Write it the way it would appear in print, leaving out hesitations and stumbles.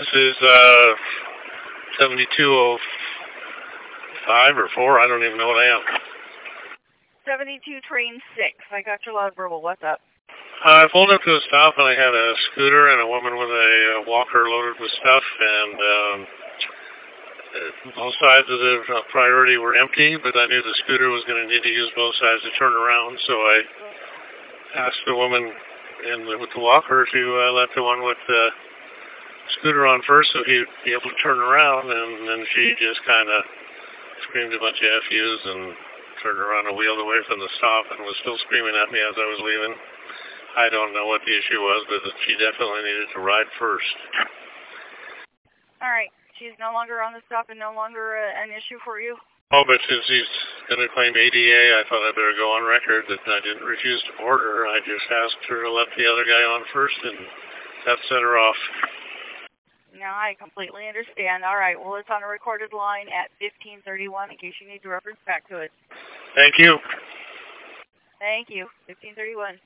This is 7205 or 4. I don't even know what I am. 72 train 6. I got your loud verbal. What's up? I pulled up to a stop and I had a scooter and a woman with a walker loaded with stuff, and both sides of the priority were empty, but I knew the scooter was going to need to use both sides to turn around, so I asked the woman with the walker to let the one with the scooter on first so he'd be able to turn around, and then she just kind of screamed a bunch of FUs and turned around and wheeled away from the stop and was still screaming at me as I was leaving. I don't know what the issue was, but she definitely needed to ride first. All right. She's no longer on the stop and no longer an issue for you? Oh, but since he's going to claim ADA, I thought I better go on record that I didn't refuse to board her. I just asked her to let the other guy on first, and that set her off. No, I completely understand. All right. Well, it's on a recorded line at 1531 in case you need to reference back to it. Thank you. Thank you. 1531.